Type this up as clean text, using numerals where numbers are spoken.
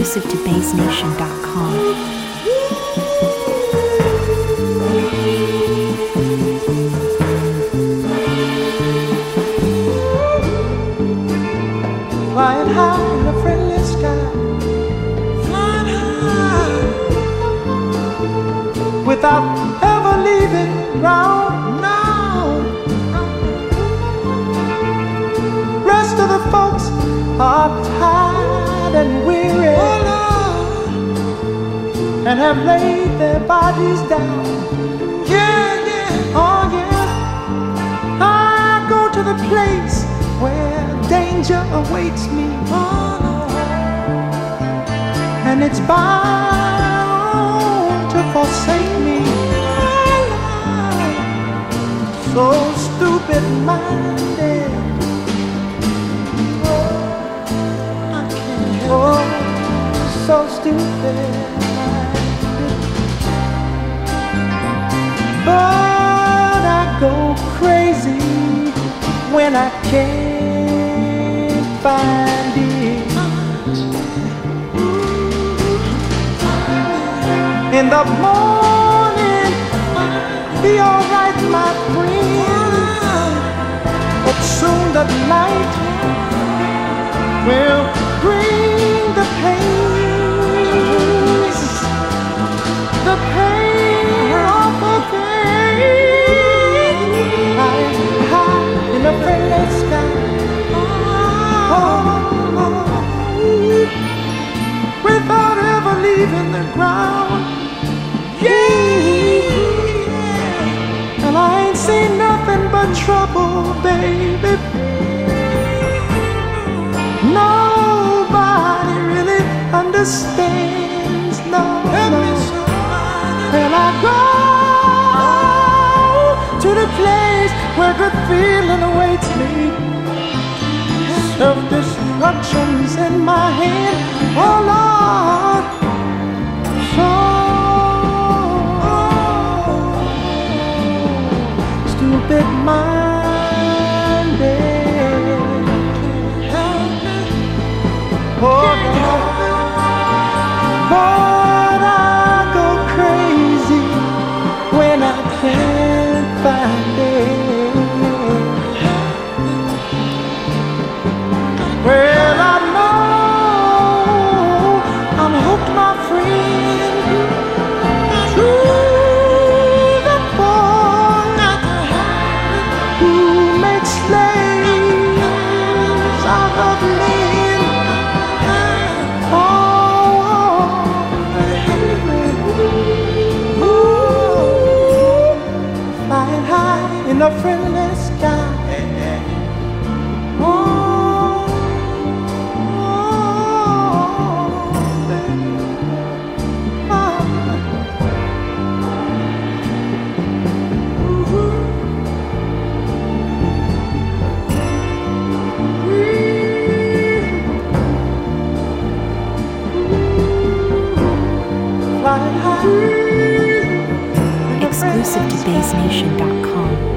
exclusive to BassNation.com. Flying high in the friendly sky, flying high, without ever leaving ground. Now, rest of the folks are tired and weary, and have laid their bodies down. Yeah, yeah, oh yeah. I go to the place where danger awaits me, and it's bound to forsake me. So stupid-minded, I can't help it. So stupid-minded, but I go crazy when I can't find it. In the morning, be alright, my friend, but soon the night will bring the pain, the pain of the pain. High in the friendly sky, without ever leaving the ground. Yeah, and I ain't seen nothing but trouble, baby. Nobody really understands, no, no. And I go to the place where good feeling awaits me. Self-destruction's in my hand, oh Lord. So stupid-minded, oh Lord. But I go crazy when I can't find it. Well, I know I'm hooked, my friend, to the boy who makes slaves out of men. Oh, baby. Ooh, flying high in the friendly sky. Exclusive to BassNation.com.